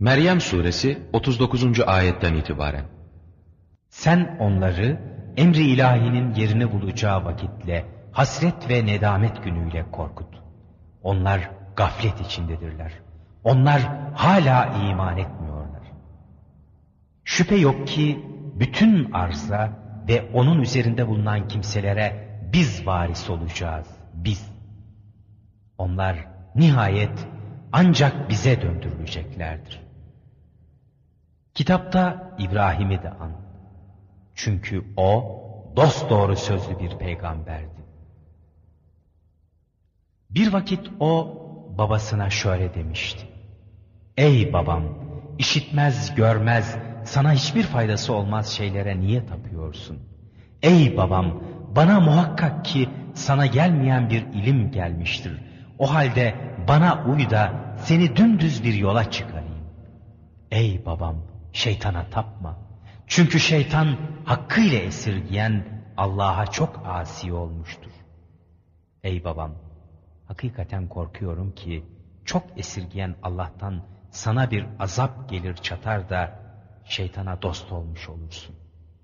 Meryem suresi 39. ayetten itibaren. Sen onları emri ilahinin yerini bulacağı vakitle hasret ve nedamet günüyle korkut. Onlar gaflet içindedirler. Onlar hala iman etmiyorlar. Şüphe yok ki bütün arza ve onun üzerinde bulunan kimselere biz varis olacağız, biz. Onlar nihayet ancak bize döndürüleceklerdir. Kitapta İbrahim'i de an. Çünkü o dosdoğru sözlü bir peygamberdi. Bir vakit o babasına şöyle demişti: Ey babam, işitmez, görmez, sana hiçbir faydası olmaz şeylere niye tapıyorsun? Ey babam, bana muhakkak ki sana gelmeyen bir ilim gelmiştir. O halde bana uy da seni dümdüz bir yola çıkarayım. Ey babam, şeytana tapma. Çünkü şeytan hakkıyla esirgeyen Allah'a çok asi olmuştur. Ey babam, hakikaten korkuyorum ki çok esirgeyen Allah'tan sana bir azap gelir çatar da şeytana dost olmuş olursun.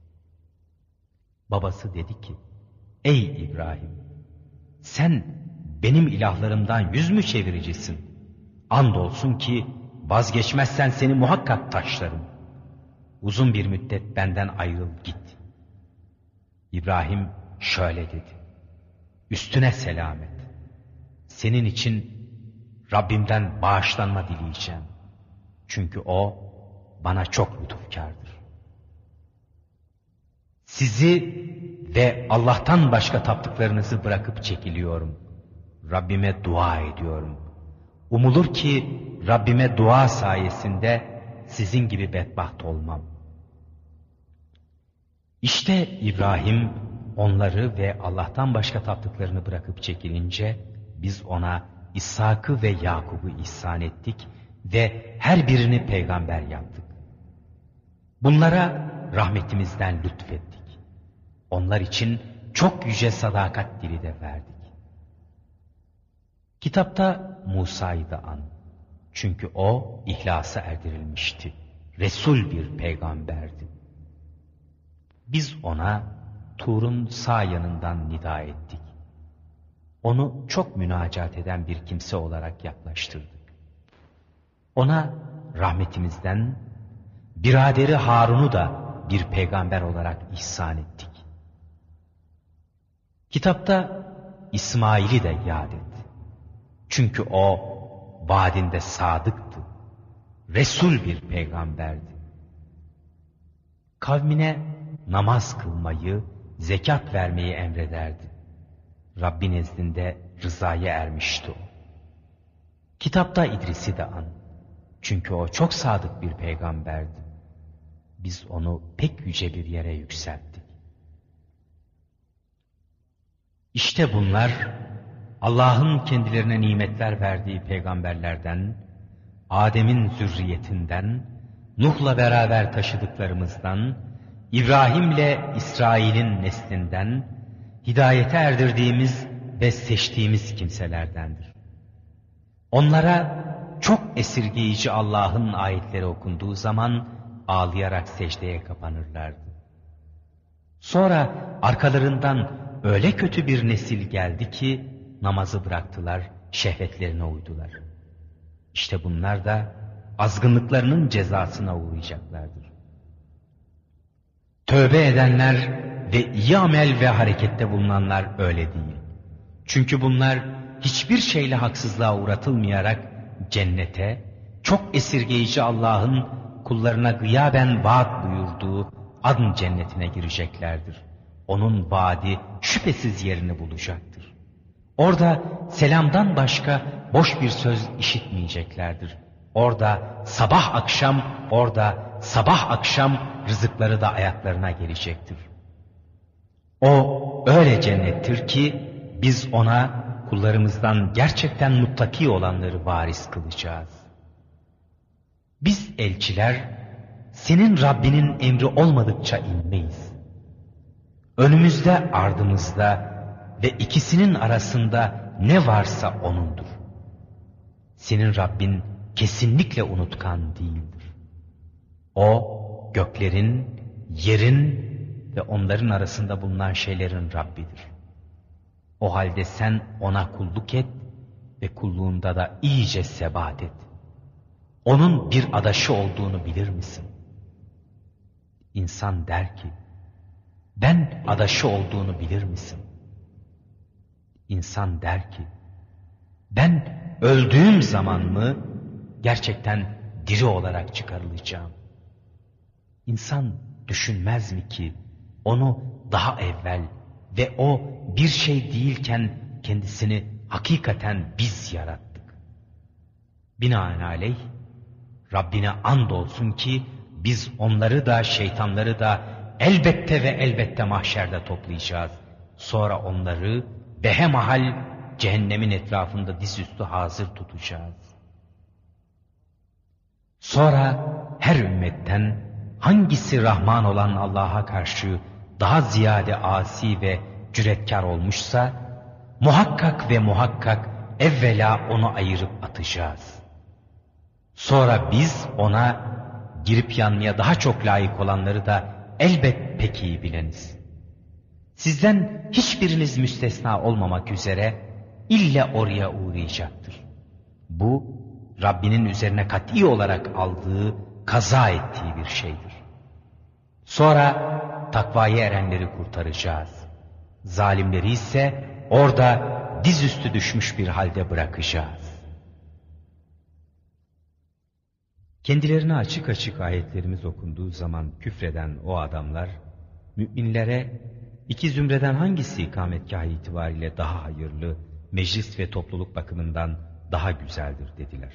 Babası dedi ki: Ey İbrahim, sen benim ilahlarımdan yüz mü çeviricisin? Andolsun ki vazgeçmezsen seni muhakkak taşlarım. Uzun bir müddet benden ayrıl git. İbrahim şöyle dedi: Üstüne selamet. Senin için Rabbimden bağışlanma dileyeceğim. Çünkü o bana çok lütufkardır. Sizi ve Allah'tan başka taptıklarınızı bırakıp çekiliyorum. Rabbime dua ediyorum. Umulur ki Rabbime dua sayesinde sizin gibi bedbaht olmam. İşte İbrahim onları ve Allah'tan başka taptıklarını bırakıp çekilince biz ona İshak'ı ve Yakub'u ihsan ettik ve her birini peygamber yaptık. Bunlara rahmetimizden lütfettik. Onlar için çok yüce sadakat dili de verdik. Kitapta Musa'yı da an. Çünkü o ihlasa erdirilmişti. Resul bir peygamberdi. Biz ona Tur'un sağ yanından nida ettik. Onu çok münacat eden bir kimse olarak yaklaştırdık. Ona rahmetimizden biraderi Harun'u da bir peygamber olarak ihsan ettik. Kitapta İsmail'i de yad et. Çünkü o vaadinde sadıktı. Resul bir peygamberdi. Kavmine namaz kılmayı, zekat vermeyi emrederdi. Rabbi nezdinde rızaya ermişti o. Kitapta İdris'i de an. Çünkü o çok sadık bir peygamberdi. Biz onu pek yüce bir yere yükselttik. İşte bunlar Allah'ın kendilerine nimetler verdiği peygamberlerden, Adem'in zürriyetinden, Nuh'la beraber taşıdıklarımızdan, İbrahim'le İsrail'in neslinden, hidayete erdirdiğimiz ve seçtiğimiz kimselerdendir. Onlara çok esirgeyici Allah'ın ayetleri okunduğu zaman ağlayarak secdeye kapanırlardı. Sonra arkalarından öyle kötü bir nesil geldi ki namazı bıraktılar, şehvetlerine uydular. İşte bunlar da azgınlıklarının cezasına uğrayacaklardır. Tövbe edenler ve iyi amel ve harekette bulunanlar öyle değil. Çünkü bunlar hiçbir şeyle haksızlığa uğratılmayarak cennete, çok esirgeyici Allah'ın kullarına gıyaben vaat buyurduğu adn cennetine gireceklerdir. Onun vaadi şüphesiz yerini bulacaktır. Orada selamdan başka boş bir söz işitmeyeceklerdir. Orada sabah akşam rızıkları da ayaklarına gelecektir. O öyle cennettir ki biz ona kullarımızdan gerçekten muttaki olanları varis kılacağız. Biz elçiler senin Rabbinin emri olmadıkça inmeyiz. Önümüzde, ardımızda ve ikisinin arasında ne varsa O'nundur. Senin Rabbin kesinlikle unutkan değildir. O göklerin, yerin ve onların arasında bulunan şeylerin Rabbidir. O halde sen ona kulluk et ve kulluğunda da iyice sebat et. Onun bir adaşı olduğunu bilir misin? İnsan der ki, ben adaşı olduğunu bilir misin? İnsan der ki, ben öldüğüm zaman mı gerçekten diri olarak çıkarılacağım? İnsan düşünmez mi ki onu daha evvel ve o bir şey değilken kendisini hakikaten biz yarattık. Binaenaleyh Rabbine andolsun ki biz onları da şeytanları da elbette ve elbette mahşerde toplayacağız. Sonra onları behemahal cehennemin etrafında dizüstü hazır tutacağız. Sonra her ümmetten hangisi Rahman olan Allah'a karşı daha ziyade asi ve cüretkar olmuşsa, muhakkak ve muhakkak evvela onu ayırıp atacağız. Sonra biz ona girip yanmaya daha çok layık olanları da elbet pek iyi bileniz. Sizden hiçbiriniz müstesna olmamak üzere ille oraya uğrayacaktır. Bu Rabbinin üzerine kat'i olarak aldığı, kaza ettiği bir şeydir. Sonra takvaya erenleri kurtaracağız. Zalimleri ise orada dizüstü düşmüş bir halde bırakacağız. Kendilerine açık açık ayetlerimiz okunduğu zaman küfreden o adamlar, müminlere iki zümreden hangisi ikametgâh itibariyle daha hayırlı, meclis ve topluluk bakımından daha güzeldir dediler.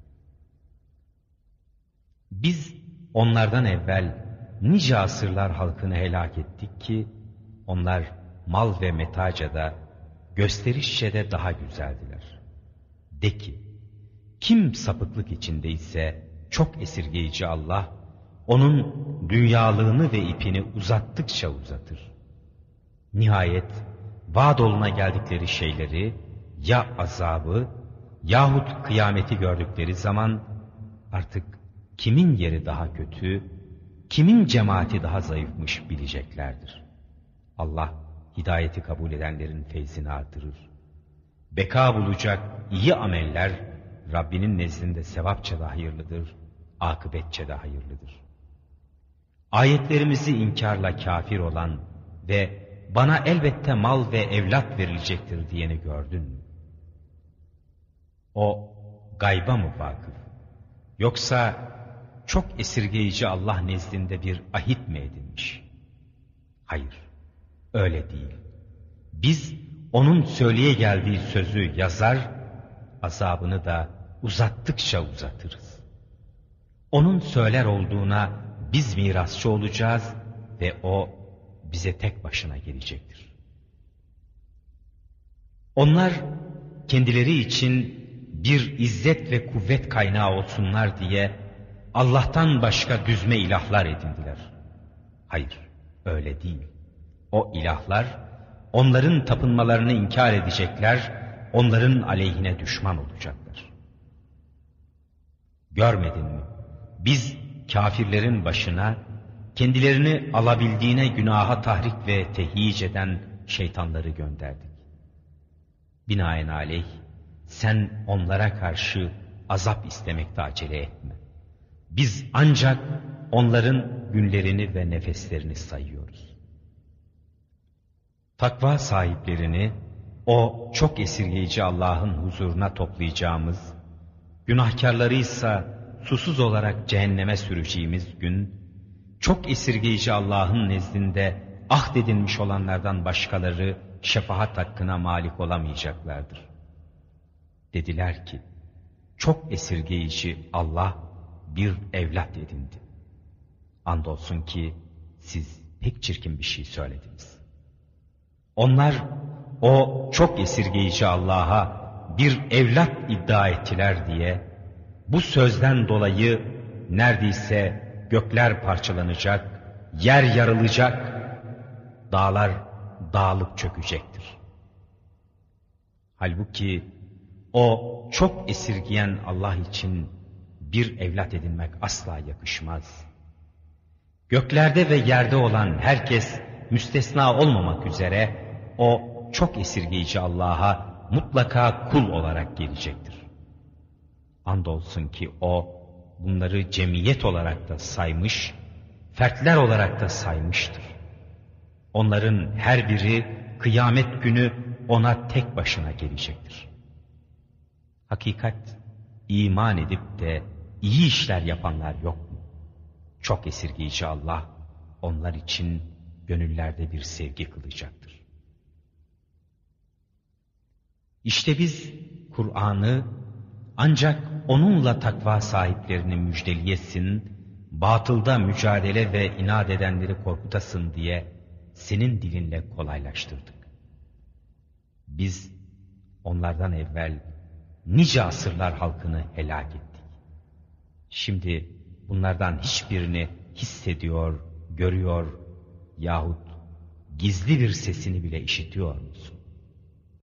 Biz onlardan evvel nice asırlar halkını helak ettik ki onlar mal ve metacada, gösterişçe de daha güzeldiler. De ki, kim sapıklık içindeyse çok esirgeyici Allah, onun dünyalığını ve ipini uzattıkça uzatır. Nihayet vaad oluna geldikleri şeyleri ya azabı yahut kıyameti gördükleri zaman artık kimin yeri daha kötü, kimin cemaati daha zayıfmış bileceklerdir. Allah hidayeti kabul edenlerin feyzini artırır. Beka bulacak iyi ameller Rabbinin nezdinde sevapça da hayırlıdır, akıbetçe de hayırlıdır. Ayetlerimizi inkarla kafir olan ve bana elbette mal ve evlat verilecektir diyeni gördün mü? O gayba mı vakıf? Yoksa çok esirgeyici Allah nezdinde bir ahit mi edinmiş? Hayır, öyle değil. Biz onun söyleye geldiği sözü yazar, azabını da uzattıkça uzatırız. Onun söyler olduğuna biz mirasçı olacağız ve o bize tek başına gelecektir. Onlar kendileri için bir izzet ve kuvvet kaynağı olsunlar diye Allah'tan başka düzme ilahlar edindiler. Hayır, öyle değil. O ilahlar onların tapınmalarını inkar edecekler, onların aleyhine düşman olacaklar. Görmedin mi? Biz kafirlerin başına kendilerini alabildiğine günaha tahrik ve tehyic eden şeytanları gönderdik. Binaenaleyh sen onlara karşı azap istemekte acele etme. Biz ancak onların günlerini ve nefeslerini sayıyoruz. Takva sahiplerini o çok esirgeyici Allah'ın huzuruna toplayacağımız, günahkarları ise susuz olarak cehenneme süreceğimiz gün, çok esirgeyici Allah'ın nezdinde ahdedilmiş olanlardan başkaları şefaat hakkına malik olamayacaklardır. Dediler ki, çok esirgeyici Allah bir evlat edindi. Andolsun ki siz pek çirkin bir şey söylediniz. Onlar o çok esirgeyici Allah'a bir evlat iddia ettiler diye bu sözden dolayı neredeyse gökler parçalanacak, yer yarılacak, dağlar dağılıp çökecektir. Halbuki o çok esirgeyen Allah için bir evlat edinmek asla yakışmaz. Göklerde ve yerde olan herkes müstesna olmamak üzere o çok esirgeyici Allah'a mutlaka kul olarak gelecektir. Andolsun ki o bunları cemiyet olarak da saymış, fertler olarak da saymıştır. Onların her biri kıyamet günü ona tek başına gelecektir. Hakikat, iman edip de iyi işler yapanlar yok mu? Çok esirgeyici Allah onlar için gönüllerde bir sevgi kılacaktır. İşte biz Kur'an'ı ancak onunla takva sahiplerini müjdeliyesin, batılda mücadele ve inat edenleri korkutasın diye senin dilinle kolaylaştırdık. Biz onlardan evvel nice asırlar halkını helak ettik. Şimdi bunlardan hiçbirini hissediyor, görüyor yahut gizli bir sesini bile işitiyor musun?